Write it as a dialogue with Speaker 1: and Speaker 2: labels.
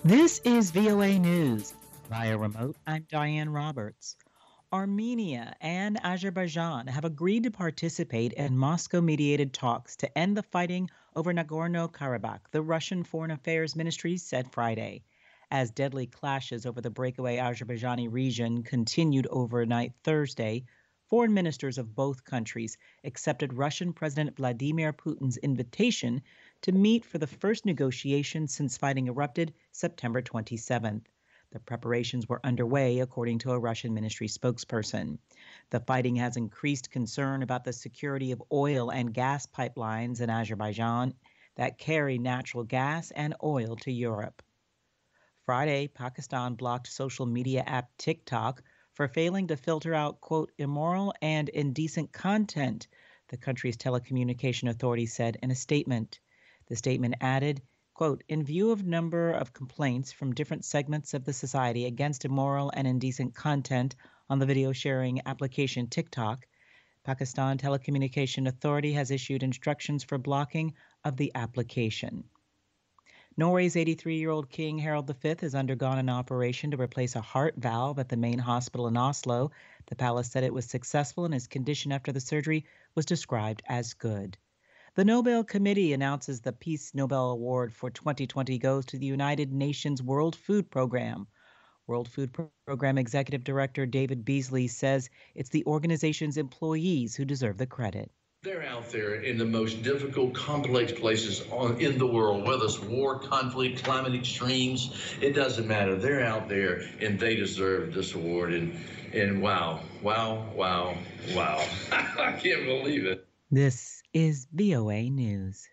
Speaker 1: This is VOA News. Via remote, I'm Diane Roberts. Armenia and Azerbaijan have agreed to participate in Moscow mediated talks to end the fighting over Nagorno Karabakh, the Russian Foreign Affairs Ministry said Friday. As deadly clashes over the breakaway Azerbaijani region continued overnight Thursday, foreign ministers of both countries accepted Russian President Vladimir Putin's invitation to meet for the first negotiations since fighting erupted September 27th. The preparations were underway, according to a Russian ministry spokesperson. The fighting has increased concern about the security of oil and gas pipelines in Azerbaijan that carry natural gas and oil to Europe. Friday, Pakistan blocked social media app TikTok for failing to filter out, quote, immoral and indecent content, the country's telecommunication authority said in a statement. The statement added, quote, in view of number of complaints from different segments of the society against immoral and indecent content on the video sharing application TikTok, Pakistan Telecommunication Authority has issued instructions for blocking of the application. Norway's 83-year-old King Harald V has undergone an operation to replace a heart valve at the main hospital in Oslo. The palace said it was successful and his condition after the surgery was described as good. The Nobel Committee announces the Peace Nobel Award for 2020 goes to the United Nations World Food Program. World Food Program Executive Director David Beasley says it's the organization's employees who deserve the credit.
Speaker 2: They're out there in the most difficult, complex places in the world, whether it's war, conflict, climate extremes, it doesn't matter. They're out there and they deserve this award. And wow. I can't believe it.
Speaker 1: This is VOA News.